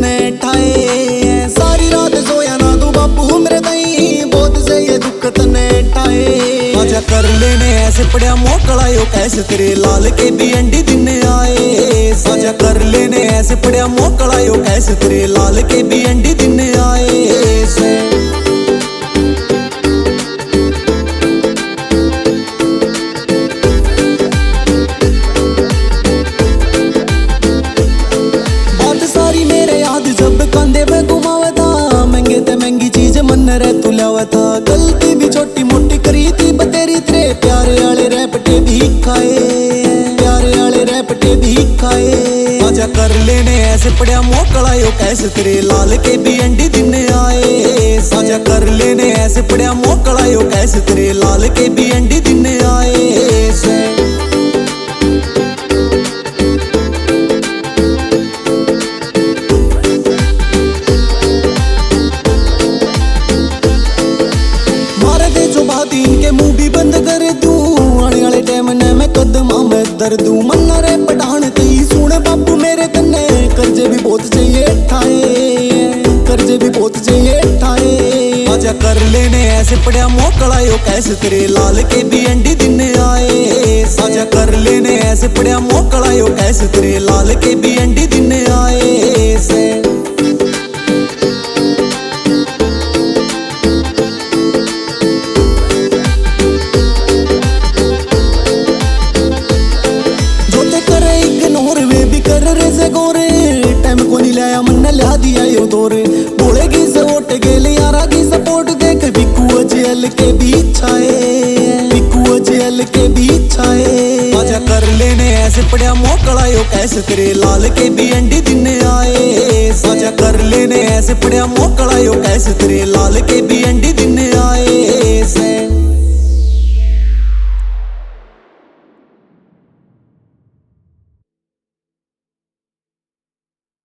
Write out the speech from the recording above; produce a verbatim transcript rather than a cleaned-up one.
तने ठाए। सारी रात सोया ना तू बापू मेरे दई, बहुत से ये दुख तने ठाए। आजा कर लेने ऐसे पड़िया मोकलायो, कैसे तेरे लाल के भी अंडी दिन आए। आजा कर लेने ऐसे पड़िया मोकलायो, कैसे तेरे लाल के भी अंडी दिन आए। कंधे पे घुमावता महंगे ते महंगी चीज मन रे तू लावता। गलती भी छोटी मोटी करी थी बतेरी तेरे प्यारे आले रैपटे भी खाए, प्यारे आले रैपटे भी खाए। आजा कर लेने ऐसे पड़िया मोकलायो, कैसे तेरे लाल के भी अंडी दिन आए। आजा कर लेने ऐसे पड़िया मोकलायो, कैसे तेरे लाल के भी अंडी दिन आए। दिन के मुंह भी बंद कर दूं, आने वाले टाइम ने मैं कदमा में दर दूं। मन्ना रे पठान ती सुन बापू मेरे कन्ने, कर्जे भी बहुत चाहिए ठाए, कर्जे भी बहुत चाहिए ठाए। आजा कर लेने ऐसे पड़िया मोकलायो, कैसे तेरे लाल के भी अंडी दिन आए। आजा कर लेने ऐसे पड़िया मोकलायो, कैसे तेरे लाल के भी अंडी दिन आए। टाइम को नहीं लाया मन ला दिया यो दौरे, बोलेगी से वोट गेले यारा की सपोर्ट देख। बिकू अजयल के भी छाए, बिकू अजयल के भी छाए। आजा कर लेने ऐसे पड़िया मोकलायो, कैसे तेरे लाल के भी अंडी दिन आए। आजा कर लेने ऐसे पड़िया मोकलायो, कैसे तेरे लाल के भी अंडी